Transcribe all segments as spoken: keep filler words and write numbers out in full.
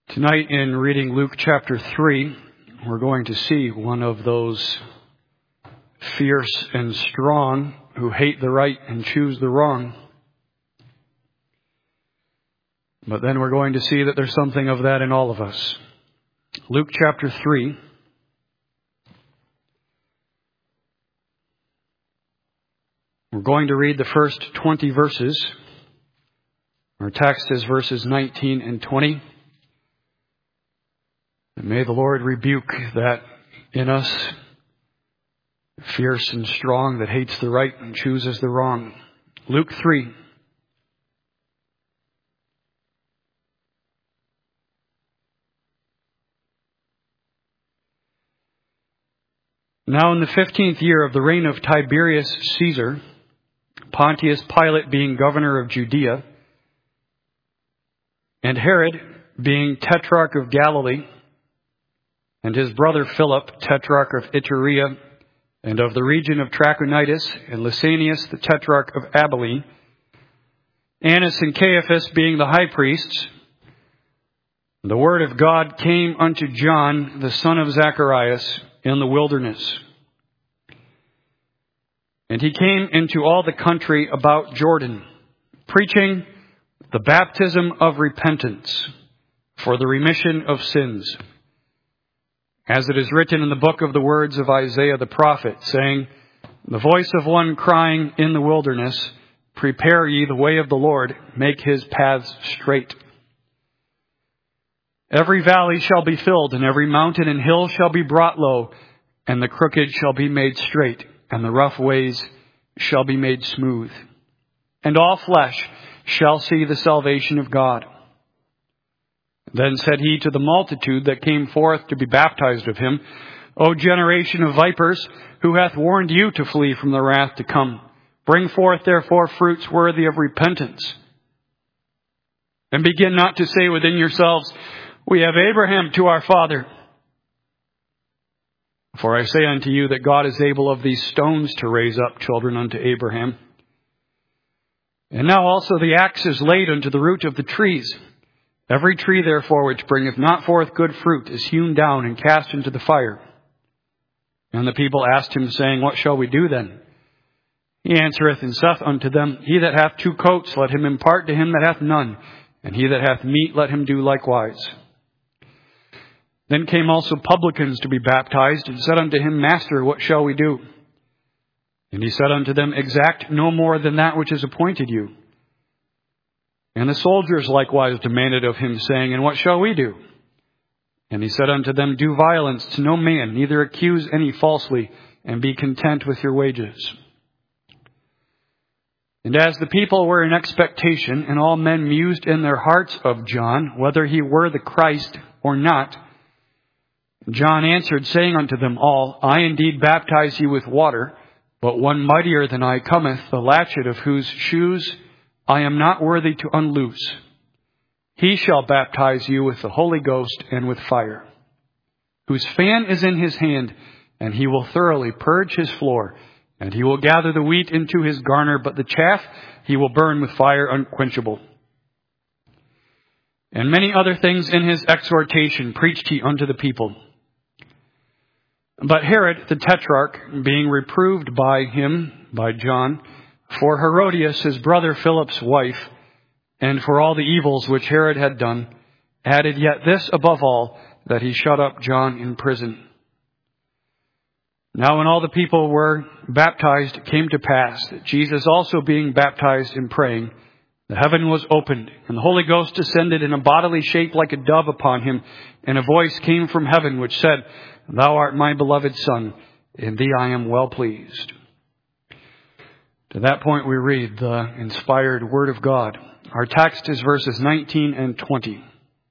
Tonight in reading Luke chapter three, we're going to see one of those fierce and strong who hate the right and choose the wrong. But then we're going to see that there's something of that in all of us. Luke chapter three. We're going to read the first twenty verses. Our text is verses nineteen and twenty. And may the Lord rebuke that in us, fierce and strong, that hates the right and chooses the wrong. Luke three. Now in the fifteenth year of the reign of Tiberius Caesar, Pontius Pilate being governor of Judea, and Herod being tetrarch of Galilee, and his brother Philip, tetrarch of Iturea, and of the region of Trachonitis, and Lysanias, the tetrarch of Abilene, Annas and Caiaphas being the high priests, the word of God came unto John, the son of Zacharias, in the wilderness. And he came into all the country about Jordan, preaching the baptism of repentance for the remission of sins, as it is written in the book of the words of Isaiah the prophet, saying, the voice of one crying in the wilderness, prepare ye the way of the Lord, make his paths straight. Every valley shall be filled, and every mountain and hill shall be brought low, and the crooked shall be made straight, and the rough ways shall be made smooth. And all flesh shall see the salvation of God. Then said he to the multitude that came forth to be baptized of him, O generation of vipers, who hath warned you to flee from the wrath to come? Bring forth therefore fruits worthy of repentance. And begin not to say within yourselves, we have Abraham to our father. For I say unto you that God is able of these stones to raise up children unto Abraham. And now also the axe is laid unto the root of the trees. Every tree, therefore, which bringeth not forth good fruit is hewn down and cast into the fire. And the people asked him, saying, what shall we do then? He answereth and saith unto them, he that hath two coats, let him impart to him that hath none, and he that hath meat, let him do likewise. Then came also publicans to be baptized, and said unto him, Master, what shall we do? And he said unto them, exact no more than that which is appointed you. And the soldiers likewise demanded of him, saying, and what shall we do? And he said unto them, do violence to no man, neither accuse any falsely, and be content with your wages. And as the people were in expectation, and all men mused in their hearts of John, whether he were the Christ or not, John answered, saying unto them all, I indeed baptize you with water, but one mightier than I cometh, the latchet of whose shoes I am not worthy to unloose. He shall baptize you with the Holy Ghost and with fire, whose fan is in his hand, and he will thoroughly purge his floor, and he will gather the wheat into his garner, but the chaff he will burn with fire unquenchable. And many other things in his exhortation preached he unto the people. But Herod the tetrarch, being reproved by him, by John, for Herodias his brother Philip's wife, and for all the evils which Herod had done, added yet this above all, that he shut up John in prison. Now when all the people were baptized, it came to pass that Jesus also being baptized and praying, the heaven was opened, and the Holy Ghost descended in a bodily shape like a dove upon him, and a voice came from heaven which said, Thou art my beloved Son, in thee I am well pleased. To that point we read the inspired Word of God. Our text is verses nineteen and twenty.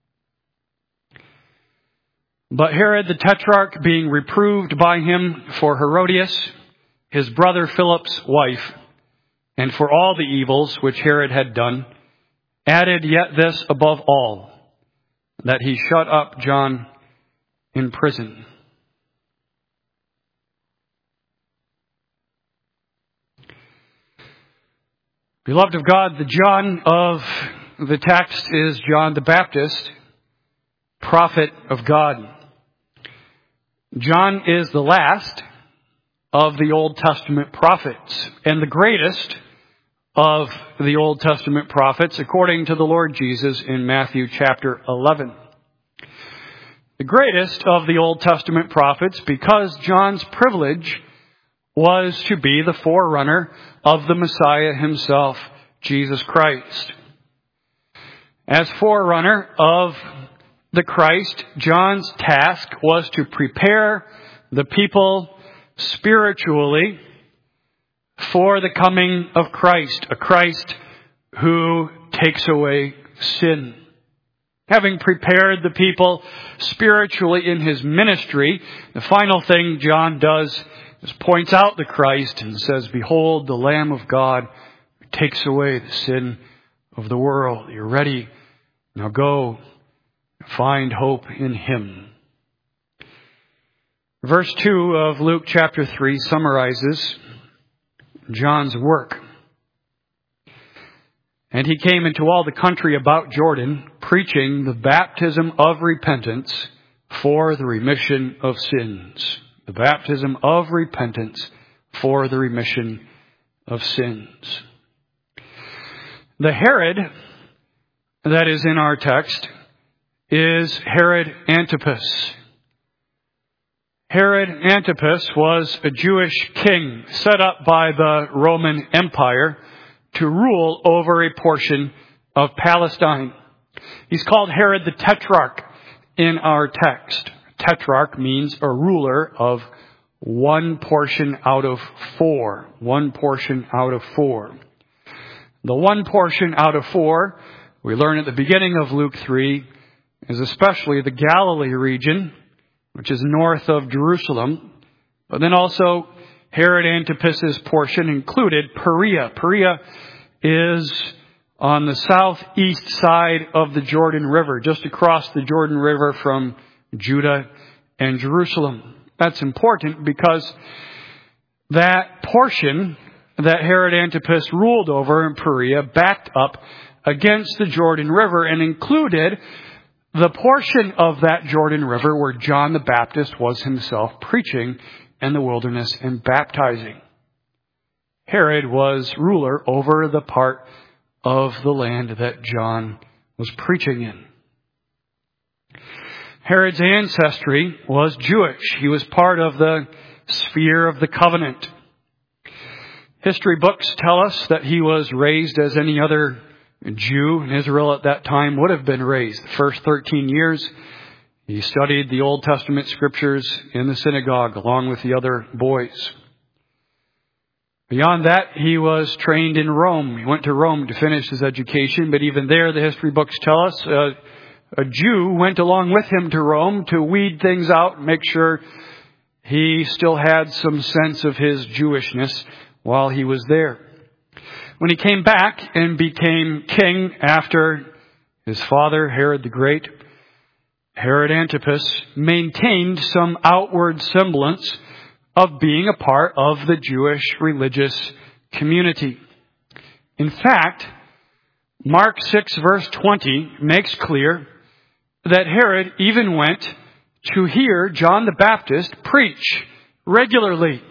But Herod the tetrarch, being reproved by him for Herodias, his brother Philip's wife, and for all the evils which Herod had done, added yet this above all, that he shut up John in prison. Beloved of God, the John of the text is John the Baptist. prophet of God. John is the last of the Old Testament prophets and the greatest of the Old Testament prophets, according to the Lord Jesus in Matthew chapter eleven. The greatest of the Old Testament prophets because John's privilege was to be the forerunner of the Messiah himself, Jesus Christ. As forerunner of the Christ, John's task was to prepare the people spiritually for the coming of Christ, a Christ who takes away sin. Having prepared the people spiritually in his ministry, the final thing John does is points out the Christ and says, "Behold, the Lamb of God who takes away the sin of the world." You're ready. Now go find hope in him. Verse two of Luke chapter three summarizes John's work. "And he came into all the country about Jordan, preaching the baptism of repentance for the remission of sins." The baptism of repentance for the remission of sins. The Herod that is in our text is Herod Antipas. Herod Antipas was a Jewish king set up by the Roman Empire to rule over a portion of Palestine. He's called Herod the Tetrarch in our text. Tetrarch means a ruler of one portion out of four. One portion out of four. The one portion out of four, we learn at the beginning of Luke three, is especially the Galilee region, which is north of Jerusalem. But then also Herod Antipas's portion included Perea. Perea is on the southeast side of the Jordan River, just across the Jordan River from Judah and Jerusalem. That's important because that portion that Herod Antipas ruled over in Perea backed up against the Jordan River and included the portion of that Jordan River where John the Baptist was himself preaching in the wilderness and baptizing. Herod was ruler over the part of the land that John was preaching in. Herod's ancestry was Jewish. He was part of the sphere of the covenant. History books tell us that he was raised as any other Jew in Israel at that time would have been raised. The first thirteen years, he studied the Old Testament scriptures in the synagogue along with the other boys. Beyond that, he was trained in Rome. He went to Rome to finish his education, but even there, the history books tell us, uh, a Jew went along with him to Rome to weed things out and make sure he still had some sense of his Jewishness while he was there. When he came back and became king after his father, Herod the Great, Herod Antipas maintained some outward semblance of being a part of the Jewish religious community. In fact, Mark six verse twenty makes clear that Herod even went to hear John the Baptist preach regularly.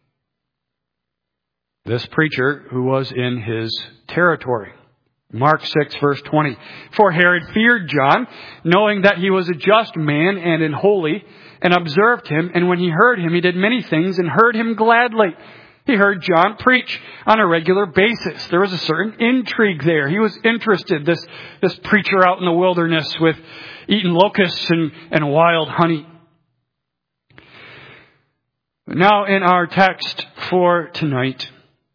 This preacher who was in his territory. Mark six verse twenty. "For Herod feared John, knowing that he was a just man and an holy, and observed him, and when he heard him, he did many things and heard him gladly." He heard John preach on a regular basis. There was a certain intrigue there. He was interested, this, this preacher out in the wilderness with eating locusts and, and wild honey. Now in our text for tonight,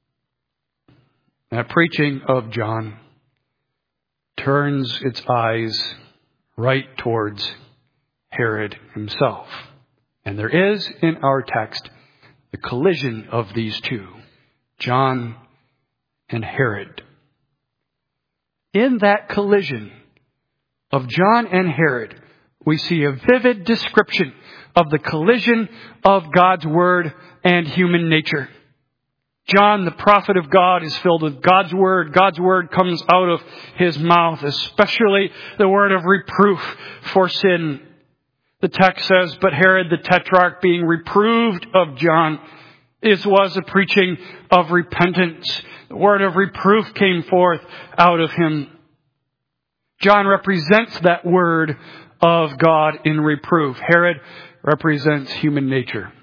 that preaching of John turns its eyes right towards Herod himself. And there is in our text the collision of these two, John and Herod. In that collision of John and Herod, we see a vivid description of the collision of God's Word and human nature. John, the prophet of God, is filled with God's word. God's word comes out of his mouth, especially the word of reproof for sin. The text says, but Herod the Tetrarch, being reproved of John, this was a preaching of repentance. The word of reproof came forth out of him. John represents that word of God in reproof. Herod represents human nature.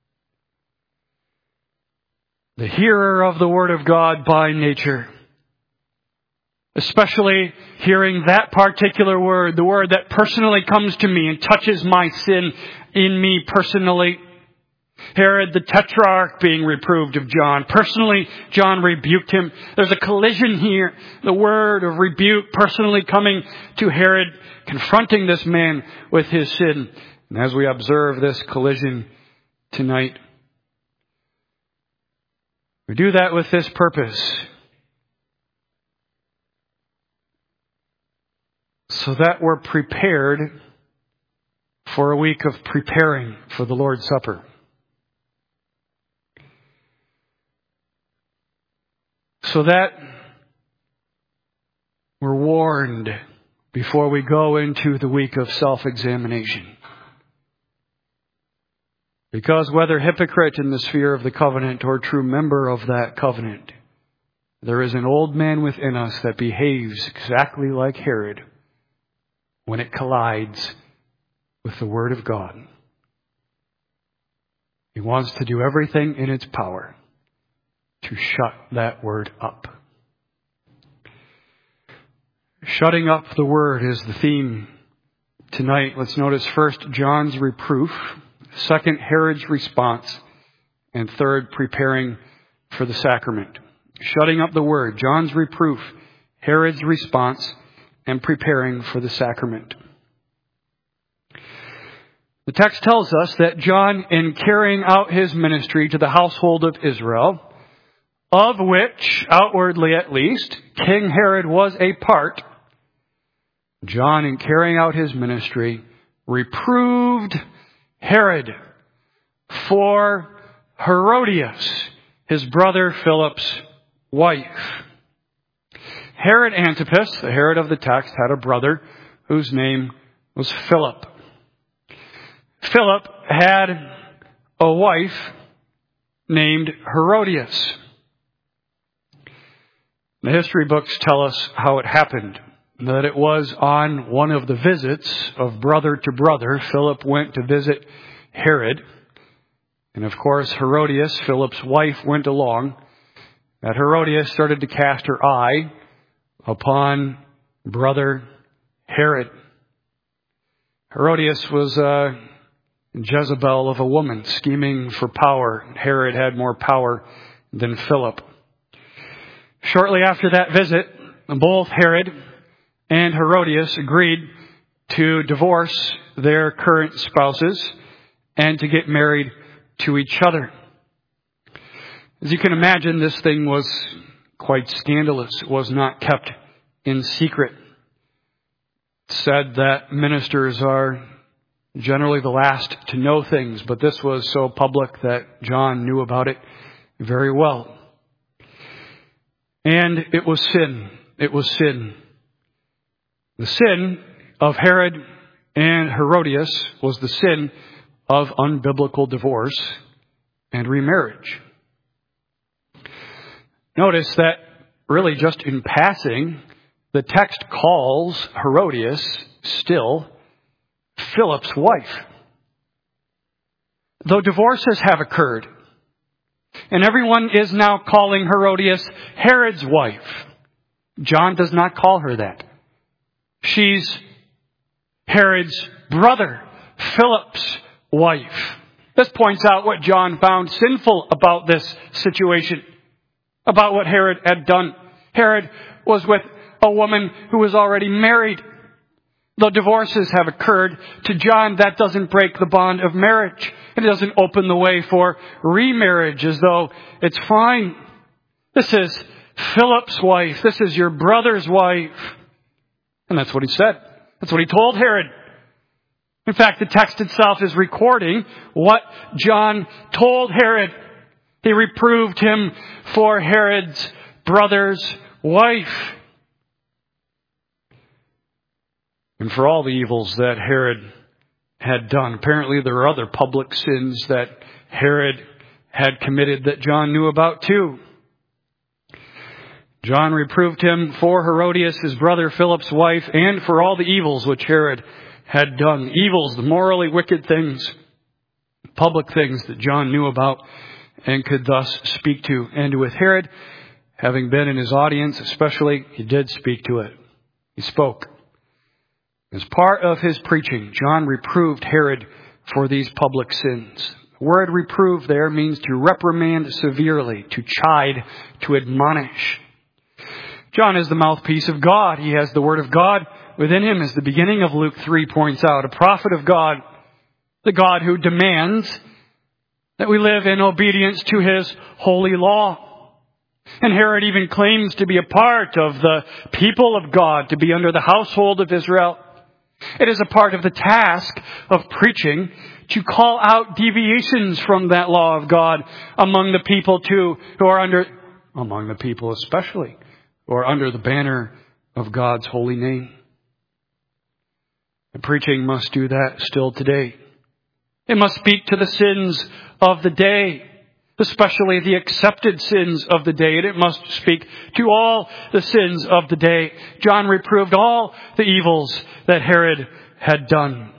The hearer of the word of God by nature. Especially hearing that particular word, the word that personally comes to me and touches my sin in me personally. Herod the Tetrarch being reproved of John. Personally, John rebuked him. There's a collision here. The word of rebuke personally coming to Herod, confronting this man with his sin. And as we observe this collision tonight, we do that with this purpose. So that we're prepared for a week of preparing for the Lord's Supper. So that we're warned before we go into the week of self-examination. Because whether hypocrite in the sphere of the covenant or true member of that covenant, there is an old man within us that behaves exactly like Herod when it collides with the Word of God. He wants to do everything in its power to shut that Word up. Shutting up the Word is the theme tonight. Let's notice first John's reproof, second Herod's response, and third preparing for the sacrament. Shutting up the Word, John's reproof, Herod's response, and preparing for the sacrament. The text tells us that John, in carrying out his ministry to the household of Israel, of which, outwardly at least, King Herod was a part, John, in carrying out his ministry, reproved Herod for Herodias, his brother Philip's wife. Herod Antipas, the Herod of the text, had a brother whose name was Philip. Philip had a wife named Herodias. The history books tell us how it happened. That it was on one of the visits of brother to brother, Philip went to visit Herod. And of course, Herodias, Philip's wife, went along. That Herodias started to cast her eye upon brother Herod. Herodias was a Jezebel of a woman, scheming for power. Herod had more power than Philip. Shortly after that visit, both Herod and Herodias agreed to divorce their current spouses and to get married to each other. As you can imagine, this thing was quite scandalous. It was not kept in secret. It's said that ministers are generally the last to know things, but this was so public that John knew about it very well. And it was sin. It was sin. The sin of Herod and Herodias was the sin of unbiblical divorce and remarriage. Notice that really just in passing, the text calls Herodias still Philip's wife. Though divorces have occurred, and everyone is now calling Herodias Herod's wife, John does not call her that. She's Herod's brother, Philip's wife. This points out what John found sinful about this situation, about what Herod had done. Herod was with a woman who was already married. Though divorces have occurred, to John that doesn't break the bond of marriage. It doesn't open the way for remarriage as though it's fine. This is Philip's wife. This is your brother's wife. And that's what he said. That's what he told Herod. In fact, the text itself is recording what John told Herod. He reproved him for Herod's brother's wife. And for all the evils that Herod had done. Apparently there were other public sins that Herod had committed that John knew about too. John reproved him for Herodias, his brother Philip's wife, and for all the evils which Herod had done. Evils, the morally wicked things, public things that John knew about and could thus speak to. And with Herod, having been in his audience especially, he did speak to it. He spoke. As part of his preaching, John reproved Herod for these public sins. The word reprove there means to reprimand severely, to chide, to admonish. John is the mouthpiece of God. He has the Word of God within him, as the beginning of Luke three points out. A prophet of God, the God who demands that we live in obedience to His holy law. And Herod even claims to be a part of the people of God, to be under the household of Israel. It is a part of the task of preaching to call out deviations from that law of God among the people too, who are under, among the people especially, who are under the banner of God's holy name. The preaching must do that still today. It must speak to the sins of the day, especially the accepted sins of the day. And it must speak to all the sins of the day. John reproved all the evils that Herod had done.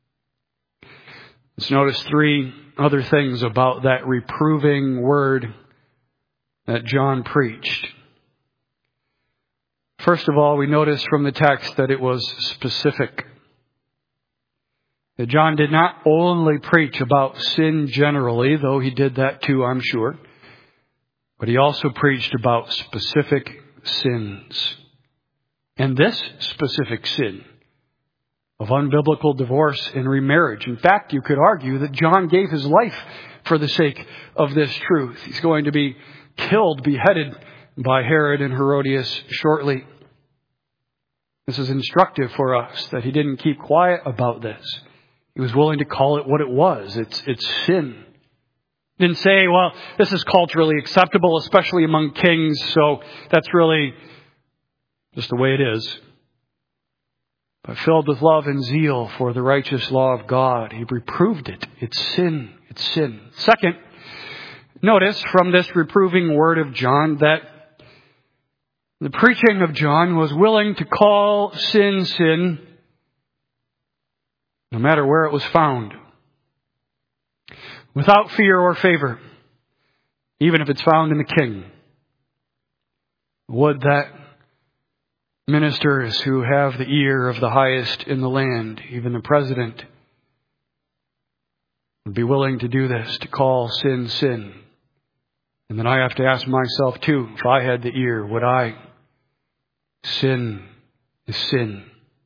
Let's notice three other things about that reproving word that John preached. First of all, we notice from the text that it was specific. That John did not only preach about sin generally, though he did that too, I'm sure, but he also preached about specific sins. And this specific sin of unbiblical divorce and remarriage. In fact, you could argue that John gave his life for the sake of this truth. He's going to be killed, beheaded by Herod and Herodias shortly. This is instructive for us that he didn't keep quiet about this. He was willing to call it what it was. It's it's sin. He didn't say, well, this is culturally acceptable, especially among kings, so that's really just the way it is. But filled with love and zeal for the righteous law of God, he reproved it. It's sin. It's sin. Second, notice from this reproving word of John that the preaching of John was willing to call sin, sin, no matter where it was found, without fear or favor, even if it's found in the king. Would that ministers who have the ear of the highest in the land, even the president, would be willing to do this, to call sin, sin. And then I have to ask myself too, if I had the ear, would I? Sin is sin.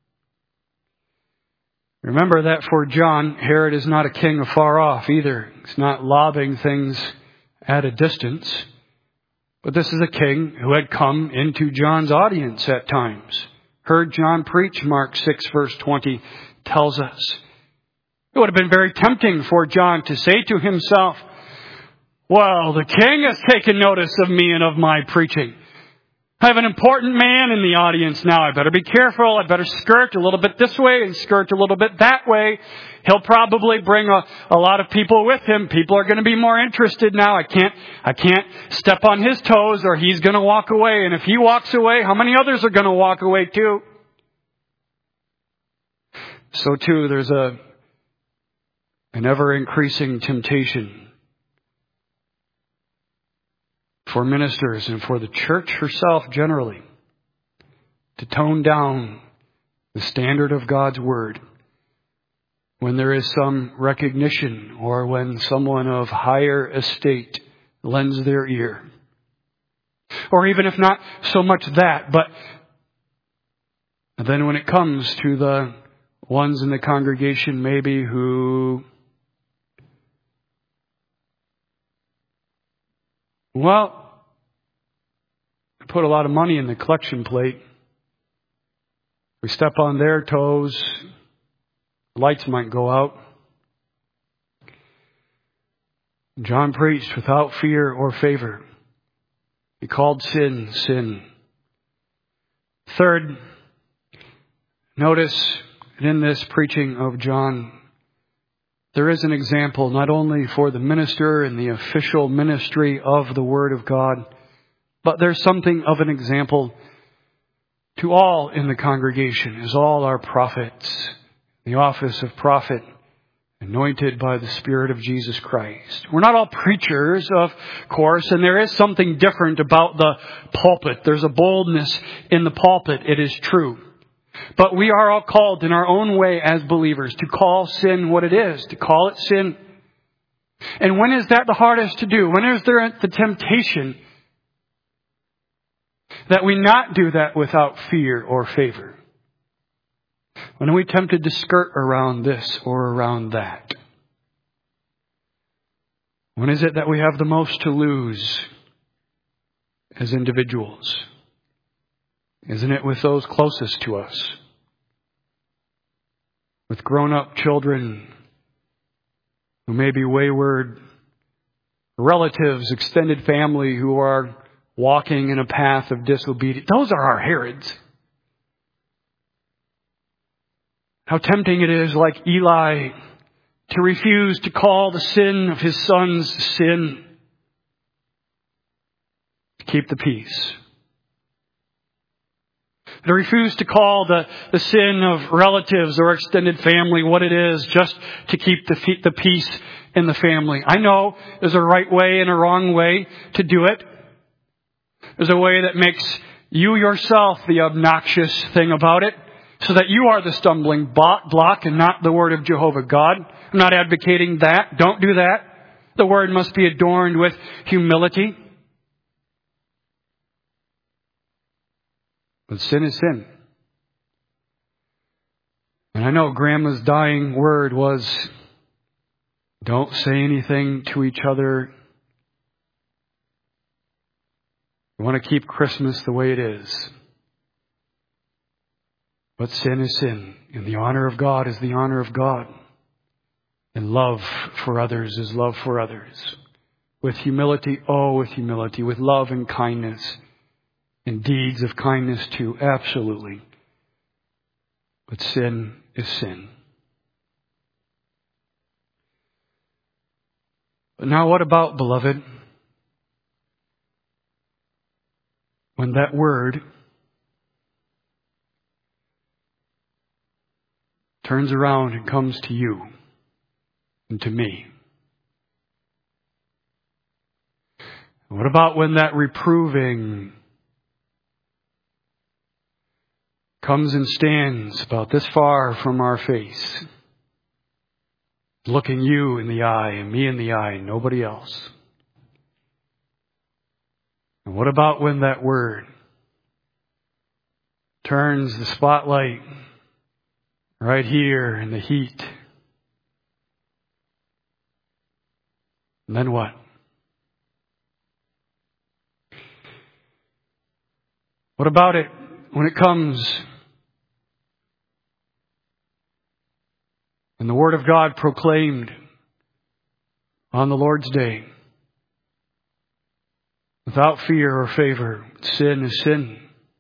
Remember that for John, Herod is not a king afar off either. He's not lobbing things at a distance. But this is a king who had come into John's audience at times. Heard John preach, Mark six verse twenty tells us. It would have been very tempting for John to say to himself, well, the king has taken notice of me and of my preaching. I have an important man in the audience now. I better be careful. I better skirt a little bit this way and skirt a little bit that way. He'll probably bring a, a lot of people with him. People are going to be more interested now. I can't, I can't step on his toes or he's going to walk away. And if he walks away, how many others are going to walk away too? So too, there's a, an ever increasing temptation for ministers and for the church herself generally to tone down the standard of God's word when there is some recognition or when someone of higher estate lends their ear. Or even if not so much that, but then when it comes to the ones in the congregation maybe who, well, put a lot of money in the collection plate. We step on their toes, lights might go out. John preached without fear or favor. He called sin, sin. Third, notice in this preaching of John, there is an example not only for the minister and the official ministry of the Word of God, but there's something of an example to all in the congregation, as all are prophets, the office of prophet, anointed by the Spirit of Jesus Christ. We're not all preachers, of course, and there is something different about the pulpit. There's a boldness in the pulpit, it is true. But we are all called in our own way as believers to call sin what it is, to call it sin. And when is that the hardest to do? When is there the temptation that we not do that without fear or favor? When are we tempted to skirt around this or around that? When is it that we have the most to lose as individuals? Isn't it with those closest to us? With grown-up children who may be wayward, relatives, extended family who are walking in a path of disobedience. Those are our Herods. How tempting it is, like Eli, to refuse to call the sin of his sons sin. To keep the peace. To refuse to call the, the sin of relatives or extended family what it is, just to keep the, the peace in the family. I know there's a right way and a wrong way to do it. There's a way that makes you yourself the obnoxious thing about it, so that you are the stumbling block and not the Word of Jehovah God. I'm not advocating that. Don't do that. The Word must be adorned with humility. But sin is sin. And I know Grandma's dying word was, don't say anything to each other. We want to keep Christmas the way it is. But sin is sin, and the honor of God is the honor of God. And love for others is love for others. With humility, oh, with humility, with love and kindness, and deeds of kindness too, absolutely. But sin is sin. But now what about, beloved, when that word turns around and comes to you and to me? What about when that reproving comes and stands about this far from our face, looking you in the eye and me in the eye and nobody else? And what about when that word turns the spotlight right here in the heat? And then what? What about it when it comes and the Word of God proclaimed on the Lord's Day? Without fear or favor, sin is sin.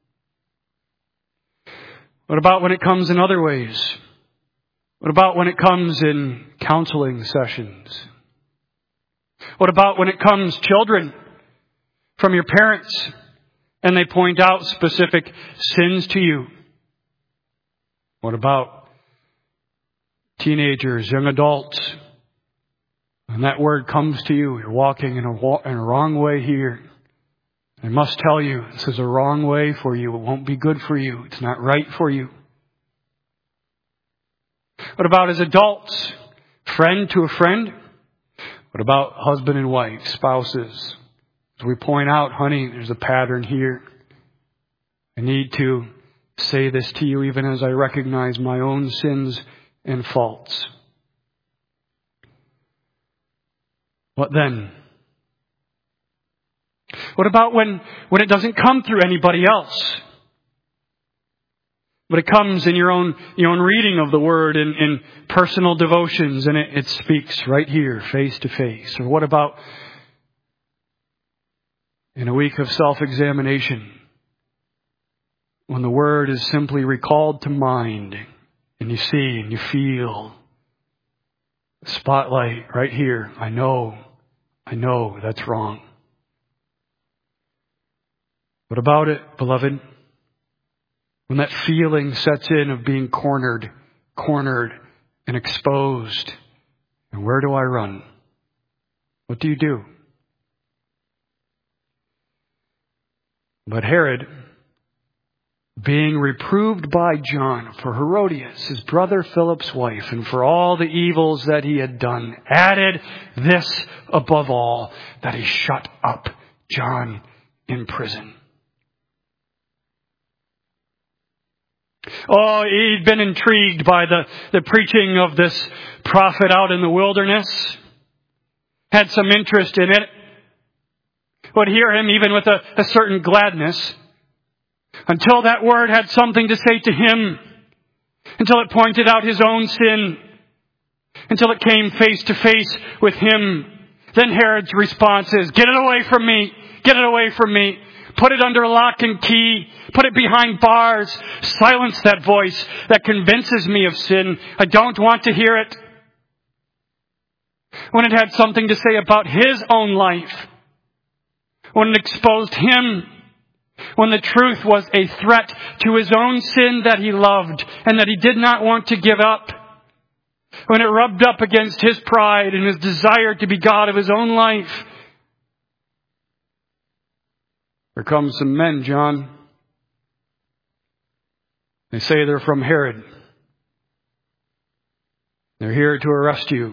What about when it comes in other ways? What about when it comes in counseling sessions? What about when it comes, children, from your parents, and they point out specific sins to you? What about teenagers, young adults, and that word comes to you, you're walking in a, in a wrong way here. I must tell you, this is a wrong way for you. It won't be good for you. It's not right for you. What about as adults? Friend to a friend? What about husband and wife, spouses? As we point out, honey, there's a pattern here. I need to say this to you even as I recognize my own sins and faults. What then? What about when, when it doesn't come through anybody else? But it comes in your own your own reading of the Word, in, in personal devotions, and it, it speaks right here, face to face. Or what about in a week of self-examination, when the Word is simply recalled to mind, and you see and you feel the spotlight right here. I know, I know that's wrong. What about it, beloved? When that feeling sets in of being cornered, cornered and exposed, and where do I run? What do you do? But Herod, being reproved by John for Herodias, his brother Philip's wife, and for all the evils that he had done, added this above all, that he shut up John in prison. Oh, he'd been intrigued by the, the preaching of this prophet out in the wilderness. Had some interest in it. Would hear him even with a, a certain gladness. Until that word had something to say to him. Until it pointed out his own sin. Until it came face to face with him. Then Herod's response is, get it away from me. Get it away from me. Put it under lock and key. Put it behind bars. Silence that voice that convinces me of sin. I don't want to hear it. When it had something to say about his own life. When it exposed him. When the truth was a threat to his own sin that he loved and that he did not want to give up. When it rubbed up against his pride and his desire to be God of his own life. There come some men, John. They say they're from Herod. They're here to arrest you.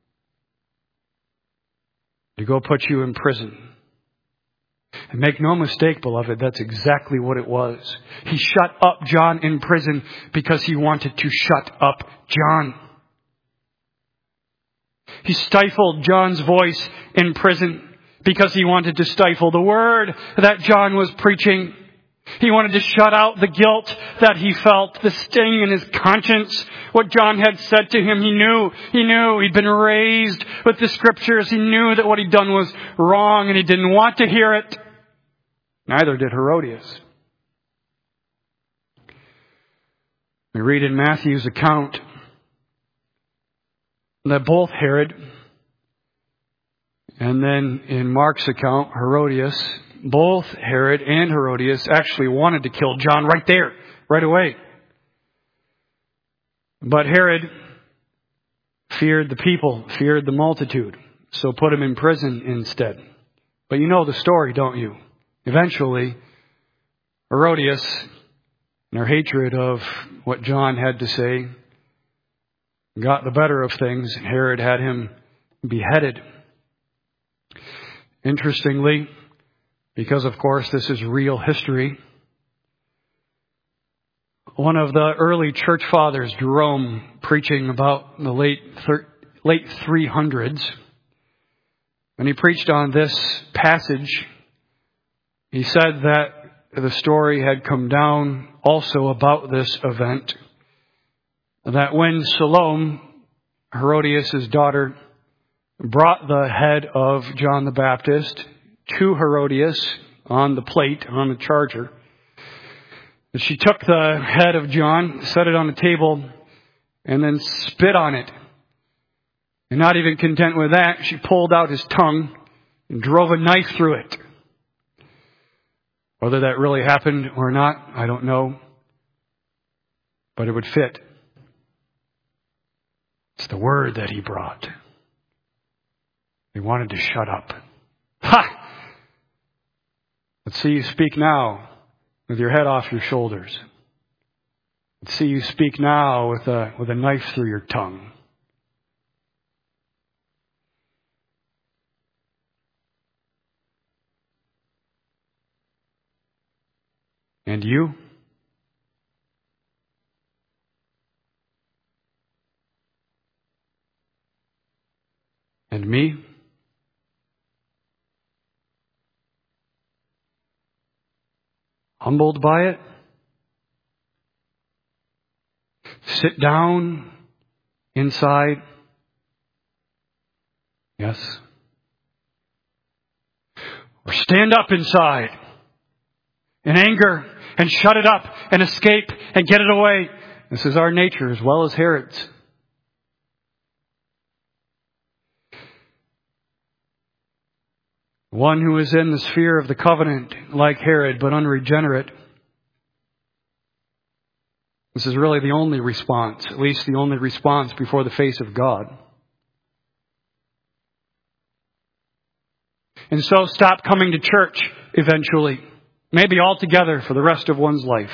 To go put you in prison. And make no mistake, beloved, that's exactly what it was. He shut up John in prison because he wanted to shut up John. He stifled John's voice in prison because he wanted to stifle the word that John was preaching. He wanted to shut out the guilt that he felt, the sting in his conscience. What John had said to him, he knew. He knew he'd been raised with the Scriptures. He knew that what he'd done was wrong and he didn't want to hear it. Neither did Herodias. We read in Matthew's account that both Herod and then in Mark's account, Herodias, both Herod and Herodias actually wanted to kill John right there, right away. But Herod feared the people, feared the multitude, so put him in prison instead. But you know the story, don't you? Eventually, Herodias, in her hatred of what John had to say, got the better of things. Herod had him beheaded. Interestingly, because of course this is real history, one of the early church fathers, Jerome, preaching about the late thir- late three hundreds, when he preached on this passage, he said that the story had come down also about this event, that when Salome, Herodias' daughter, brought the head of John the Baptist to Herodias on the plate, on the charger, that she took the head of John, set it on the table, and then spit on it. And not even content with that, she pulled out his tongue and drove a knife through it. Whether that really happened or not, I don't know. But it would fit. It's the word that he brought. They wanted to shut up. Ha! Let's see you speak now with your head off your shoulders. Let's see you speak now with a, with a knife through your tongue. And you? And me? Humbled by it? sit down inside? Yes. Or stand up inside in anger and shut it up and escape and get it away. This is our nature as well as Herod's. One who is in the sphere of the covenant like Herod but unregenerate. This is really the only response, at least the only response before the face of God. And so stop coming to church eventually, maybe altogether for the rest of one's life.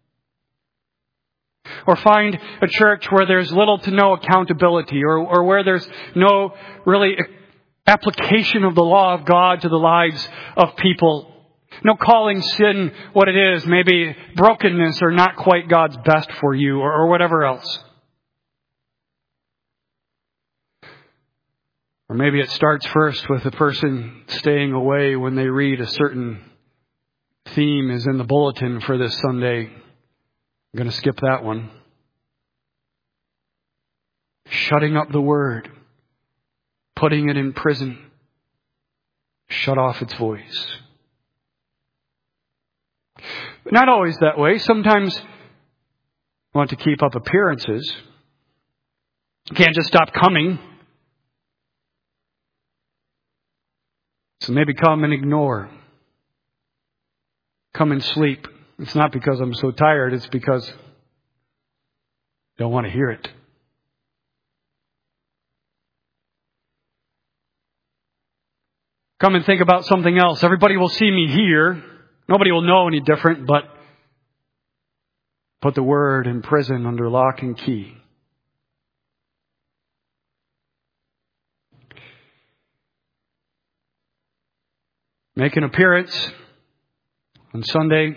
Or find a church where there's little to no accountability, or, or where there's no really application of the law of God to the lives of people. No calling sin what it is, maybe brokenness or not quite God's best for you, or, or whatever else. Or maybe it starts first with a person staying away when they read a certain theme is in the bulletin for this Sunday. I'm going to skip that one. Shutting up the word. Putting it in prison. Shut off its voice. But not always that way. Sometimes you want to keep up appearances. You can't just stop coming. So maybe come and ignore. Come and sleep. It's not because I'm so tired. It's because I don't want to hear it. Come and think about something else. Everybody will see me here. Nobody will know any different, but put the word in prison under lock and key. Make an appearance on Sunday.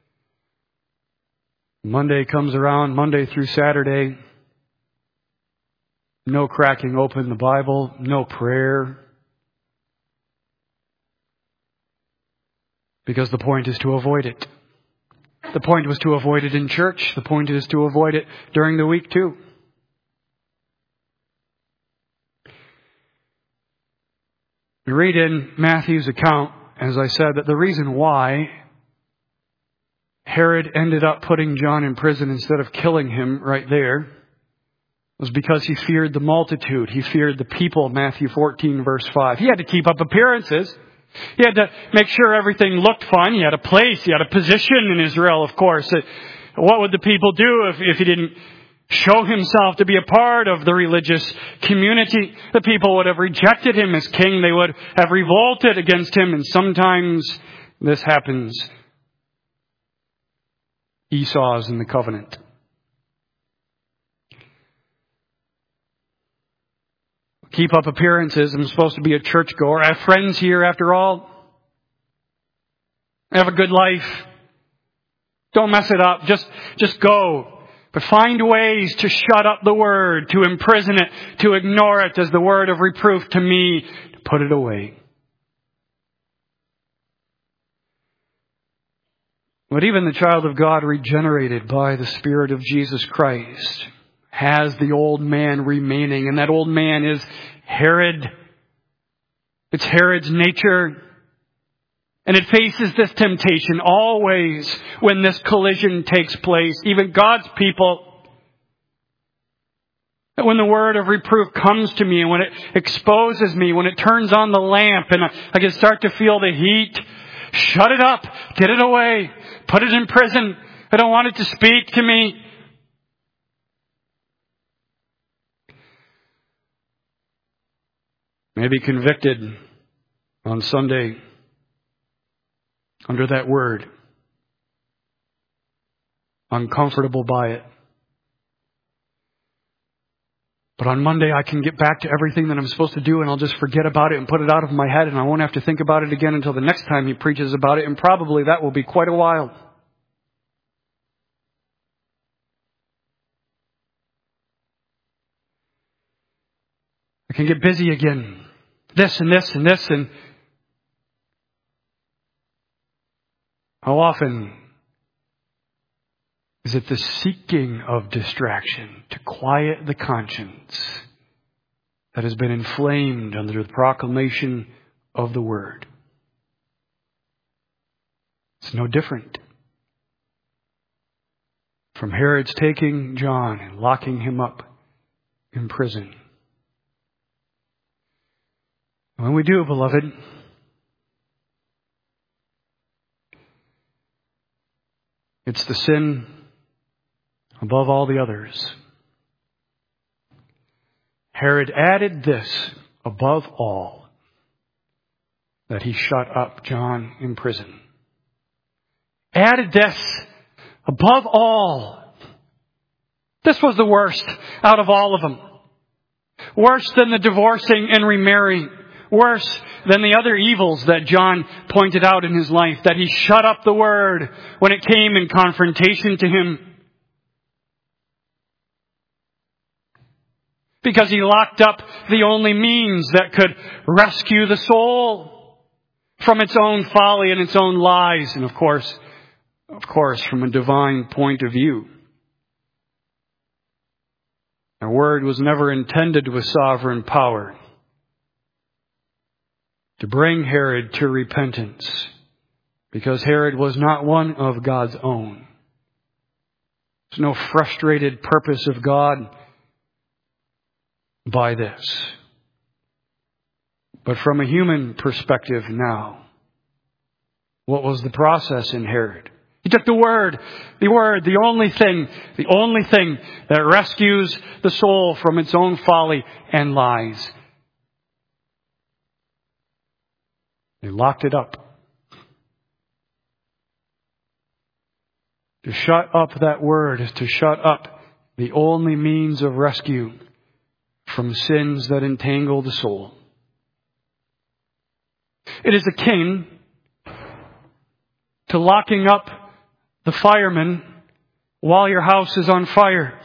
Monday comes around, Monday through Saturday. No cracking open the Bible, no prayer. Because the point is to avoid it. The point was to avoid it in church. The point is to avoid it during the week too. We read in Matthew's account, as I said, that the reason why Herod ended up putting John in prison instead of killing him right there was because he feared the multitude. He feared the people, Matthew fourteen, verse five. He had to keep up appearances. He had to make sure everything looked fine. He had a place. He had a position in Israel, of course. What would the people do if, if he didn't show himself to be a part of the religious community? The people would have rejected him as king. They would have revolted against him. And sometimes this happens. Esau's in the covenant. Keep up appearances. I'm supposed to be a churchgoer. I have friends here after all. I have a good life. Don't mess it up. Just, just go. But find ways to shut up the word, to imprison it, to ignore it as the word of reproof to me, to put it away. But even the child of God regenerated by the Spirit of Jesus Christ has the old man remaining. And that old man is Herod. It's Herod's nature. And it faces this temptation always when this collision takes place. Even God's people. That when the word of reproof comes to me and when it exposes me, when it turns on the lamp and I can start to feel the heat, shut it up, get it away, put it in prison. I don't want it to speak to me. Maybe convicted on Sunday under that word. Uncomfortable by it. But on Monday I can get back to everything that I'm supposed to do and I'll just forget about it and put it out of my head and I won't have to think about it again until the next time he preaches about it, and probably that will be quite a while. I can get busy again. This and this and this and how often Is it the seeking of distraction to quiet the conscience that has been inflamed under the proclamation of the Word? It's no different from Herod's taking John and locking him up in prison. When we do, beloved, it's the sin above all the others. Herod added this above all, that he shut up John in prison. Added this above all. This was the worst out of all of them. Worse than the divorcing and remarrying. Worse than the other evils that John pointed out in his life. That he shut up the Word when it came in confrontation to him. Because he locked up the only means that could rescue the soul from its own folly and its own lies. And of course, of course, from a divine point of view. Our Word was never intended with sovereign power to bring Herod to repentance, because Herod was not one of God's own. There's no frustrated purpose of God by this. But from a human perspective now, what was the process in Herod? He took the Word, the Word, the only thing, the only thing that rescues the soul from its own folly and lies. He locked it up. To shut up that Word is to shut up the only means of rescue from sins that entangle the soul. It is akin to locking up the fireman while your house is on fire.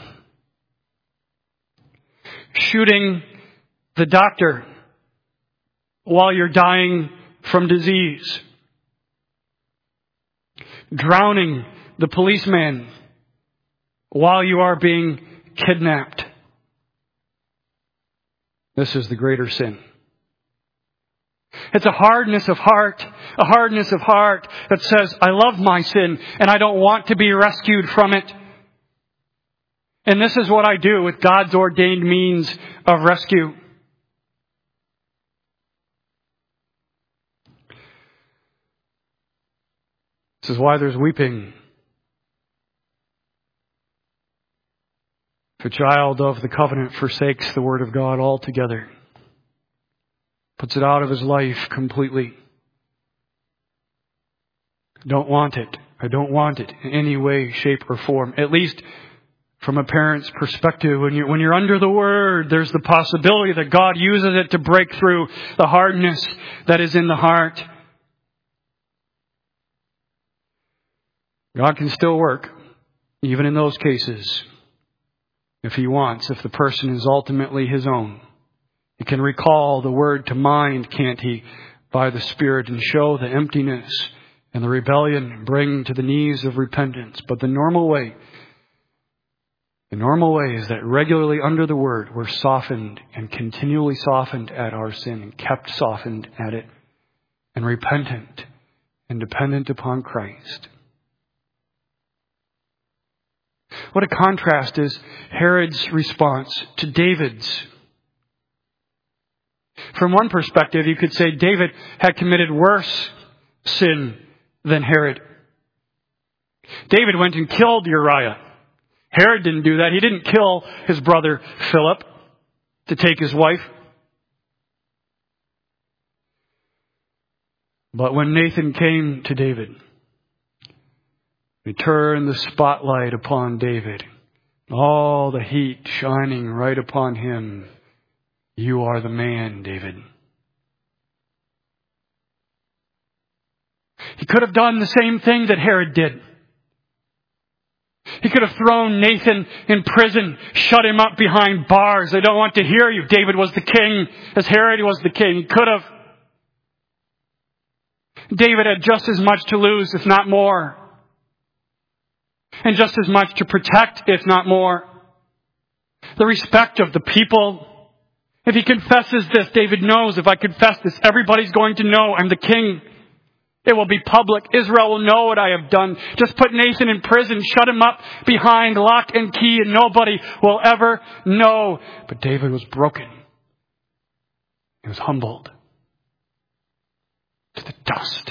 Shooting the doctor while you're dying from disease. Drowning the policeman while you are being kidnapped. This is the greater sin. It's a hardness of heart, a hardness of heart that says, I love my sin and I don't want to be rescued from it. And this is what I do with God's ordained means of rescue. This is why there's weeping. If a child of the covenant forsakes the Word of God altogether, puts it out of his life completely. Don't want it. I don't want it in any way, shape, or form. At least from a parent's perspective, when you're, when you're under the Word, there's the possibility that God uses it to break through the hardness that is in the heart. God can still work, even in those cases, if He wants, if the person is ultimately His own. He can recall the Word to mind, can't He, by the Spirit, and show the emptiness and the rebellion and bring to the knees of repentance. But the normal way, the normal way is that regularly under the Word we're softened and continually softened at our sin and kept softened at it and repentant and dependent upon Christ. What a contrast is Herod's response to David's. From one perspective, you could say David had committed worse sin than Herod. David went and killed Uriah. Herod didn't do that. He didn't kill his brother Philip to take his wife. But when Nathan came to David, he turned the spotlight upon David. All the heat shining right upon him. You are the man, David. He could have done the same thing that Herod did. He could have thrown Nathan in prison, shut him up behind bars. They don't want to hear you. David was the king as Herod was the king. He could have. David had just as much to lose, if not more. And just as much to protect, if not more, the respect of the people. If he confesses this, David knows, if I confess this, everybody's going to know I'm the king. It will be public. Israel will know what I have done. Just put Nathan in prison, shut him up behind lock and key, and nobody will ever know. But David was broken. He was humbled to the dust.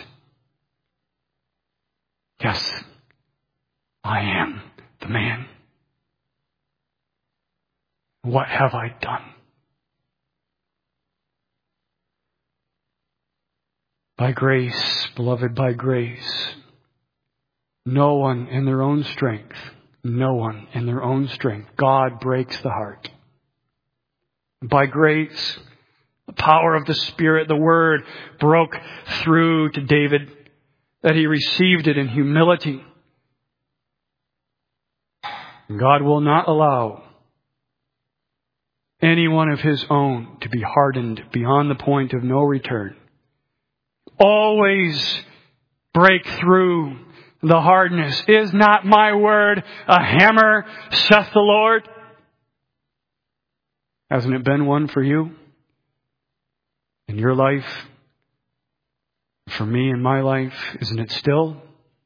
Yes, I am the man. What have I done? By grace, beloved, by grace. No one in their own strength. No one in their own strength. God breaks the heart. By grace, the power of the Spirit, the Word broke through to David, that he received it in humility. God will not allow any one of his own to be hardened beyond the point of no return. Always break through the hardness. Is not my word a hammer, saith the Lord? Hasn't it been one for you? In your life? For me in my life? Isn't it still?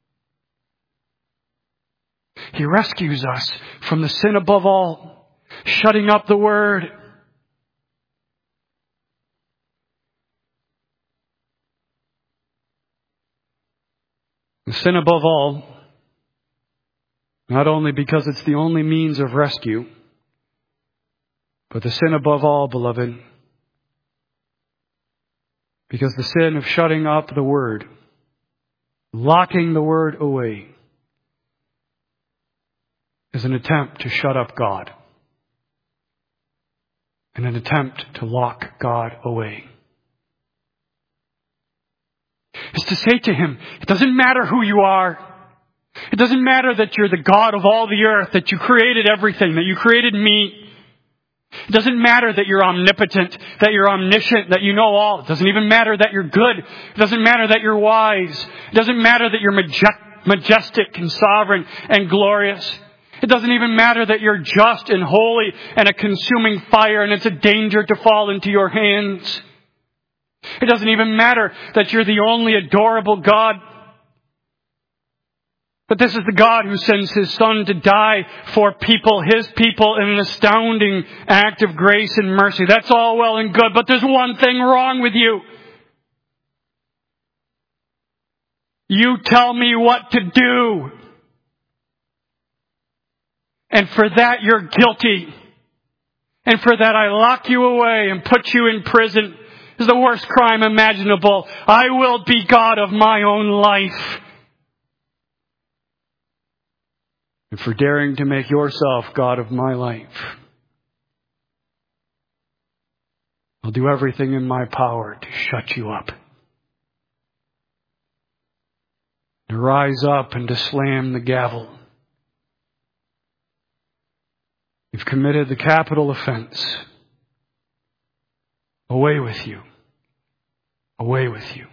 He rescues us from the sin above all, shutting up the word. The sin above all, not only because it's the only means of rescue, but the sin above all, beloved, because the sin of shutting up the word, locking the word away, is an attempt to shut up God, and an attempt to lock God away. Is to say to him, it doesn't matter who you are. It doesn't matter that you're the God of all the earth, that you created everything, that you created me. It doesn't matter that you're omnipotent, that you're omniscient, that you know all. It doesn't even matter that you're good. It doesn't matter that you're wise. It doesn't matter that you're majestic and sovereign and glorious. It doesn't even matter that you're just and holy and a consuming fire and it's a danger to fall into your hands. It doesn't even matter that you're the only adorable God. But this is the God who sends His Son to die for people, His people, in an astounding act of grace and mercy. That's all well and good, but there's one thing wrong with you. You tell me what to do. And for that you're guilty. And for that I lock you away and put you in prison. This is the worst crime imaginable. I will be God of my own life. And for daring to make yourself God of my life, I'll do everything in my power to shut you up. To rise up and to slam the gavel. You've committed the capital offense. Away with you. Away with you.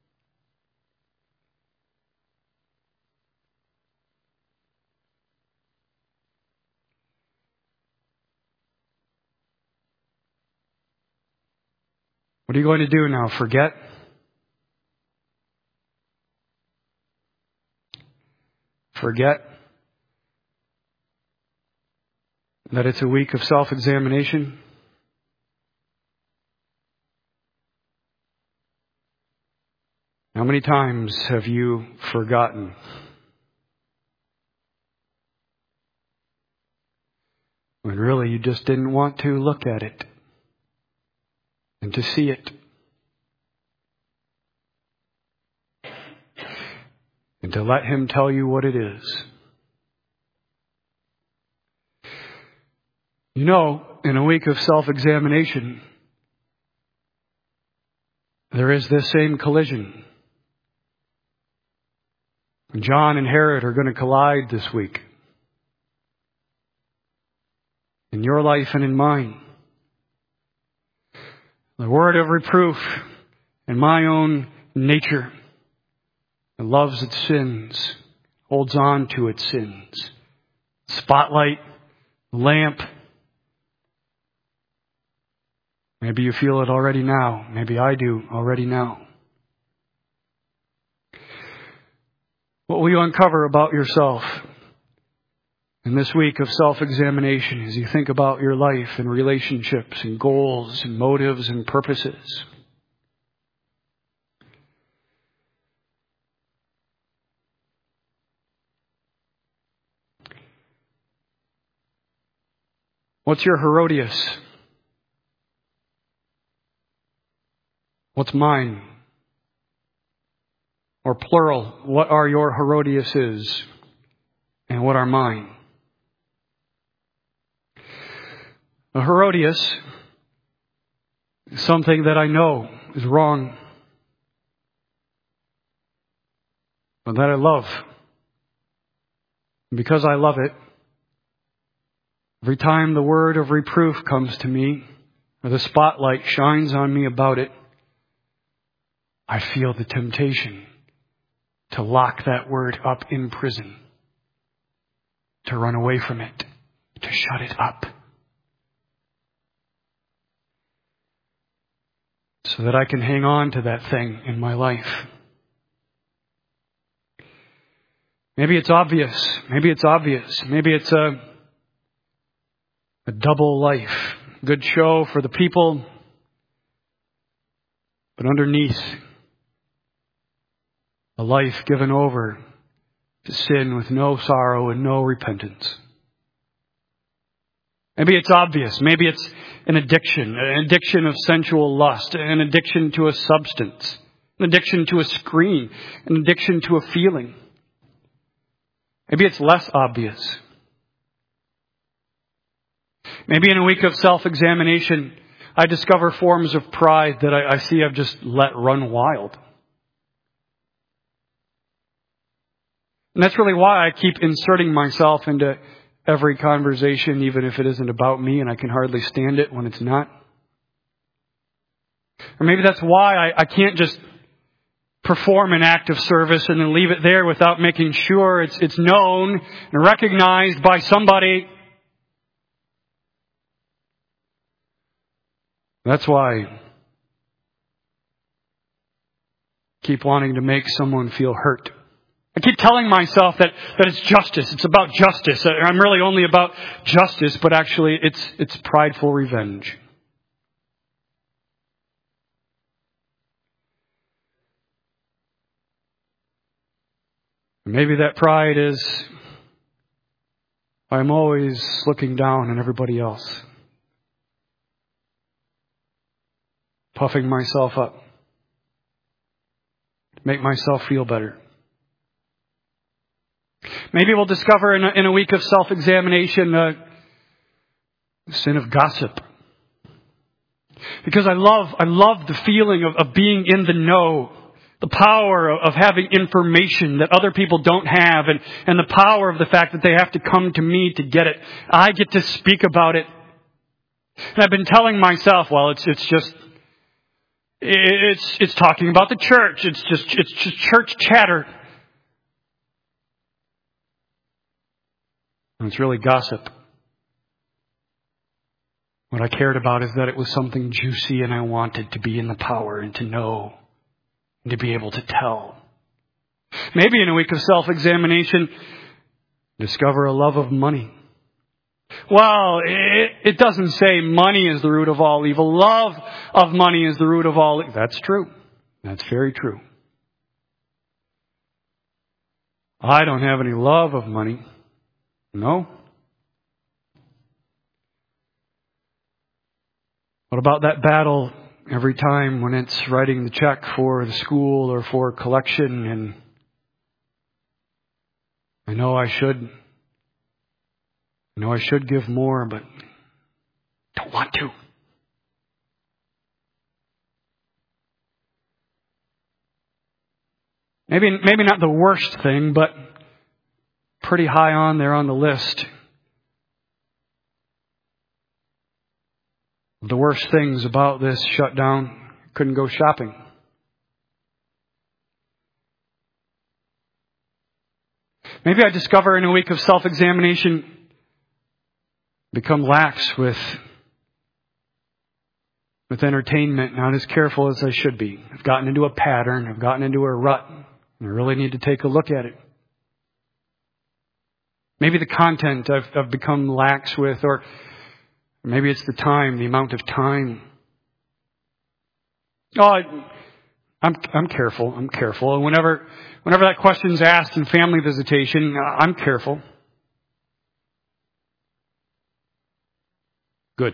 What are you going to do now? Forget? Forget that it's a week of self-examination? How many times have you forgotten? When really you just didn't want to look at it and to see it. And to let Him tell you what it is. You know, in a week of self-examination, there is this same collision. John and Herod are going to collide this week. In your life and in mine. The word of reproof in my own nature that loves its sins holds on to its sins. Spotlight, lamp. Maybe you feel it already now. Maybe I do already now. What will you uncover about yourself in this week of self-examination as you think about your life and relationships and goals and motives and purposes? What's your Herodias? What's mine? Or plural, what are your Herodiases and what are mine? A Herodias is something that I know is wrong, but that I love. And because I love it, every time the word of reproof comes to me, or the spotlight shines on me about it, I feel the temptation to lock that word up in prison, to run away from it, to shut it up, so that I can hang on to that thing in my life. Maybe it's obvious. Maybe it's obvious. Maybe it's a, a double life. Good show for the people, but underneath, a life given over to sin with no sorrow and no repentance. Maybe it's obvious. Maybe it's an addiction, an addiction of sensual lust, an addiction to a substance, an addiction to a screen, an addiction to a feeling. Maybe it's less obvious. Maybe in a week of self-examination, I discover forms of pride that I, I see I've just let run wild. And that's really why I keep inserting myself into every conversation, even if it isn't about me and I can hardly stand it when it's not. Or maybe that's why I, I can't just perform an act of service and then leave it there without making sure it's, it's known and recognized by somebody. That's why I keep wanting to make someone feel hurt. I keep telling myself that, that it's justice. It's about justice. I'm really only about justice, but actually it's it's prideful revenge. Maybe that pride is I'm always looking down on everybody else, puffing myself up to make myself feel better. Maybe we'll discover in a, in a week of self-examination uh, the sin of gossip. Because I love I love the feeling of, of being in the know, the power of, of having information that other people don't have, and, and the power of the fact that they have to come to me to get it. I get to speak about it. And I've been telling myself, well, it's it's just it's it's talking about the church. It's just it's just church chatter. And it's really gossip. What I cared about is that it was something juicy and I wanted to be in the power and to know and to be able to tell. Maybe in a week of self-examination, discover a love of money. Well, it, it doesn't say money is the root of all evil. Love of money is the root of all evil. That's true. That's very true. I don't have any love of money. No. What about that battle every time when it's writing the check for the school or for collection, and I know I should, I know I should give more, but don't want to. Maybe, maybe not the worst thing, but pretty high on there on the list. The worst things about this shutdown, couldn't go shopping. Maybe I discover in a week of self-examination, become lax with, with entertainment, not as careful as I should be. I've gotten into a pattern. I've gotten into a rut. And I really need to take a look at it. Maybe the content I've, I've become lax with, or maybe it's the time, the amount of time. Oh, I, I'm I'm careful. I'm careful. And whenever whenever that question's asked in family visitation, I'm careful. Good.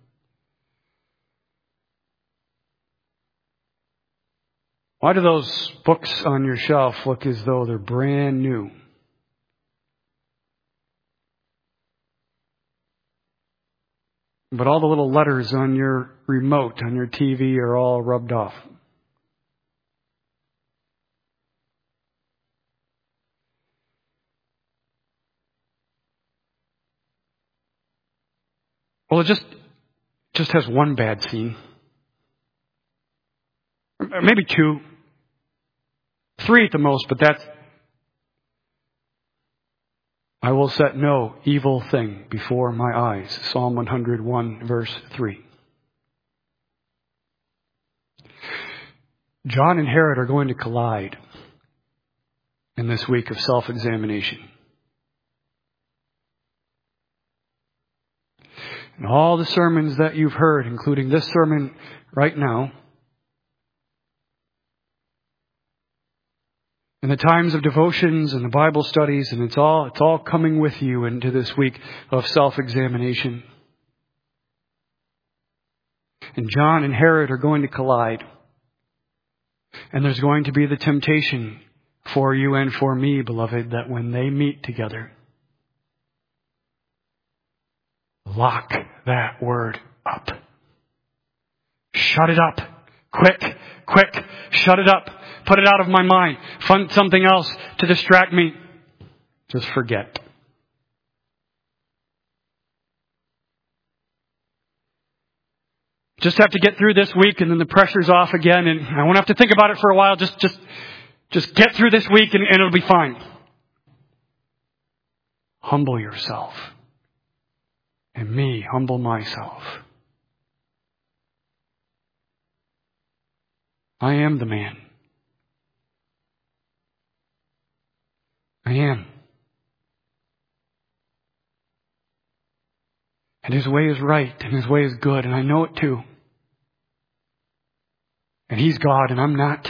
Why do those books on your shelf look as though they're brand new? But all the little letters on your remote, on your T V, are all rubbed off. Well, it just just has one bad scene. Maybe two. Three at the most, but that's... I will set no evil thing before my eyes. Psalm one hundred one, verse three. John and Herod are going to collide in this week of self-examination. And all the sermons that you've heard, including this sermon right now, and the times of devotions and the Bible studies, and it's all it's all coming with you into this week of self-examination. And John and Herod are going to collide. And there's going to be the temptation for you and for me, beloved, that when they meet together, lock that word up. Shut it up. Quick, quick, shut it up. Put it out of my mind. Find something else to distract me. Just forget. Just have to get through this week, and then the pressure's off again, and I won't have to think about it for a while. Just, just, just get through this week, and, and it'll be fine. Humble yourself, and me humble myself. I am the man. I am. And His way is right, and His way is good, and I know it too. And He's God, and I'm not.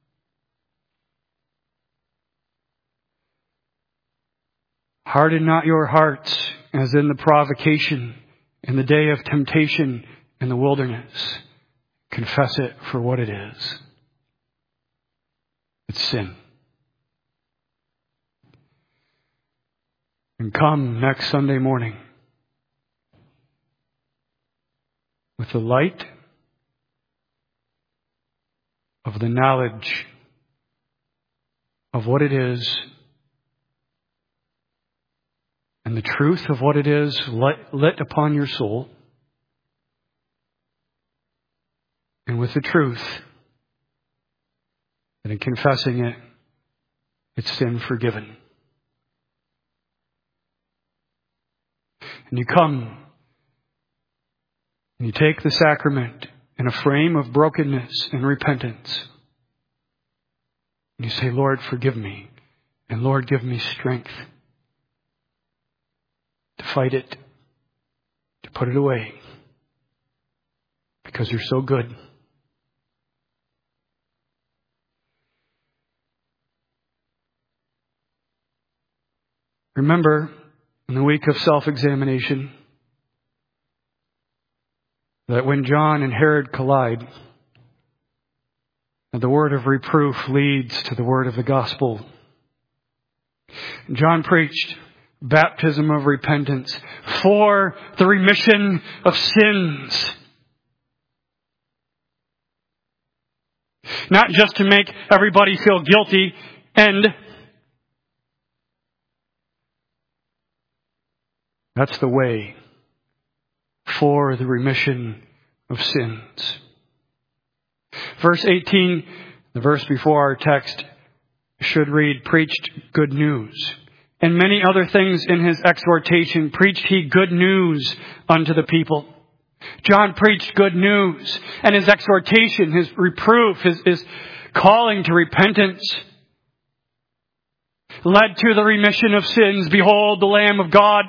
Harden not your hearts, as in the provocation, in the day of temptation in the wilderness. Confess it for what it is. It's sin. And come next Sunday morning with the light of the knowledge of what it is and the truth of what it is lit, lit upon your soul, and with the truth that in confessing it, it's sin forgiven. And you come and you take the sacrament in a frame of brokenness and repentance. And you say, Lord, forgive me. And Lord, give me strength to fight it, to put it away. Because you're so good. Remember, in the week of self-examination, that when John and Herod collide, that the word of reproof leads to the word of the gospel. John preached baptism of repentance for the remission of sins. Not just to make everybody feel guilty and that's the way for the remission of sins. Verse eighteen, the verse before our text, should read, preached good news. and many other things in his exhortation preached he good news unto the people. John preached good news, and his exhortation, his reproof, his, his calling to repentance led to the remission of sins. Behold, the Lamb of God.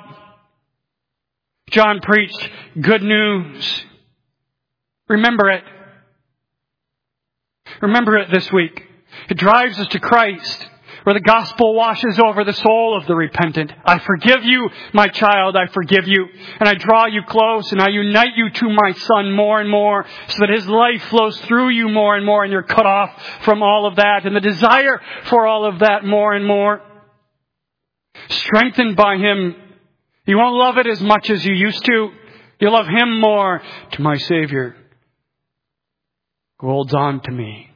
John preached good news. Remember it. Remember it this week. It drives us to Christ, where the gospel washes over the soul of the repentant. I forgive you, my child, I forgive you. And I draw you close and I unite you to my Son more and more, so that his life flows through you more and more, and you're cut off from all of that and the desire for all of that more and more. Strengthened by him, you won't love it as much as you used to. You'll love him more. To my Savior, who holds on to me,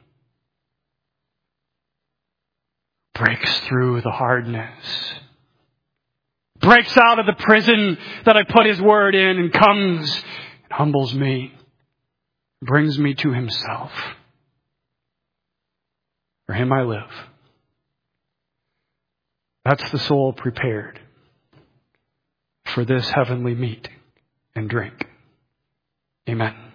breaks through the hardness, breaks out of the prison that I put his word in, and comes and humbles me, brings me to himself. For him I live. That's the soul prepared for this heavenly meat and drink. Amen.